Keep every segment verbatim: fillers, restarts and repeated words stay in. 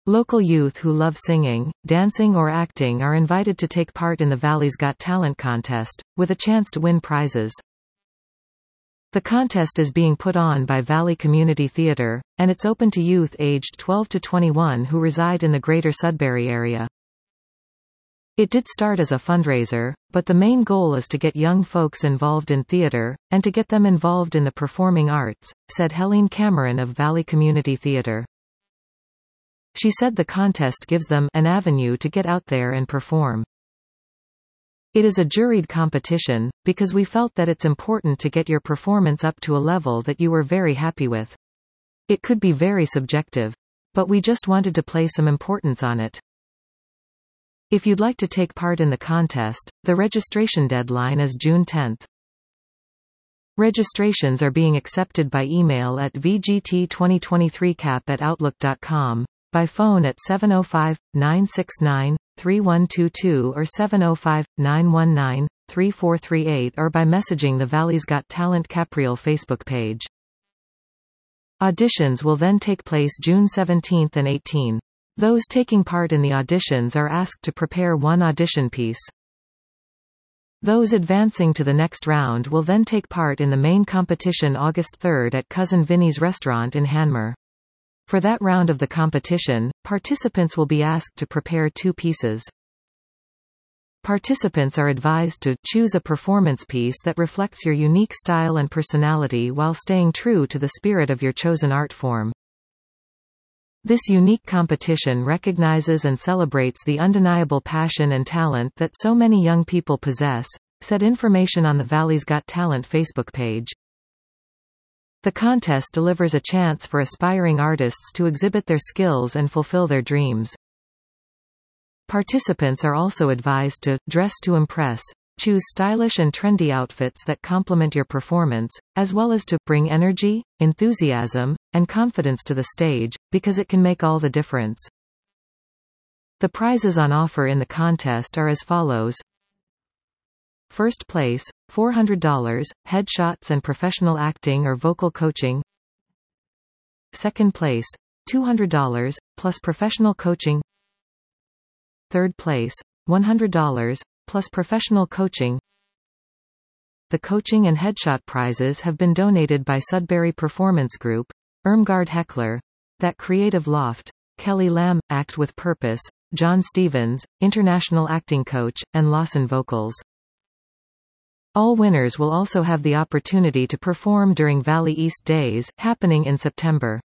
Local youth who love singing, dancing or acting are invited to take part in the Valley's Got Talent contest, with a chance to win prizes. The contest is being put on by Valley Community Theatre, and it's open to youth aged twelve to twenty-one who reside in the Greater Sudbury area. It did start as a fundraiser, but the main goal is to get young folks involved in theatre, and to get them involved in the performing arts, said Helene Cameron of Valley Community Theatre. She said the contest gives them an avenue to get out there and perform. It is a juried competition, because we felt that it's important to get your performance up to a level that you were very happy with. It could be very subjective. But we just wanted to place some importance on it. If you'd like to take part in the contest, the registration deadline is June tenth. Registrations are being accepted by email at v g t twenty twenty-three cap at outlook dot com, by phone at seven oh five, nine six nine, three one two two or seven oh five, nine one nine, three four three eight or by messaging the Valley's Got Talent Capriole Facebook page. Auditions will then take place June seventeenth and eighteenth. Those taking part in the auditions are asked to prepare one audition piece. Those advancing to the next round will then take part in the main competition August third at Cousin Vinny's restaurant in Hanmer. For that round of the competition, participants will be asked to prepare two pieces. Participants are advised to choose a performance piece that reflects your unique style and personality while staying true to the spirit of your chosen art form. This unique competition recognizes and celebrates the undeniable passion and talent that so many young people possess, said information on the Valley's Got Talent Facebook page. The contest delivers a chance for aspiring artists to exhibit their skills and fulfill their dreams. Participants are also advised to dress to impress, choose stylish and trendy outfits that complement your performance, as well as to bring energy, enthusiasm, and confidence to the stage, because it can make all the difference. The prizes on offer in the contest are as follows. First place, four hundred dollars, headshots and professional acting or vocal coaching. Second place, two hundred dollars, plus professional coaching. Third place, one hundred dollars, plus professional coaching. The coaching and headshot prizes have been donated by Sudbury Performance Group, Irmgard Heckler, That Creative Loft, Kelly Lamb, Act with Purpose, John Stevens, International Acting Coach, and Lawson Vocals. All winners will also have the opportunity to perform during Valley East Days, happening in September.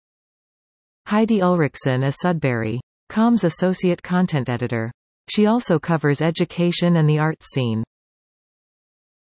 Heidi Ulrichsen is Sudbury dot com's Associate Content Editor. She also covers education and the arts scene.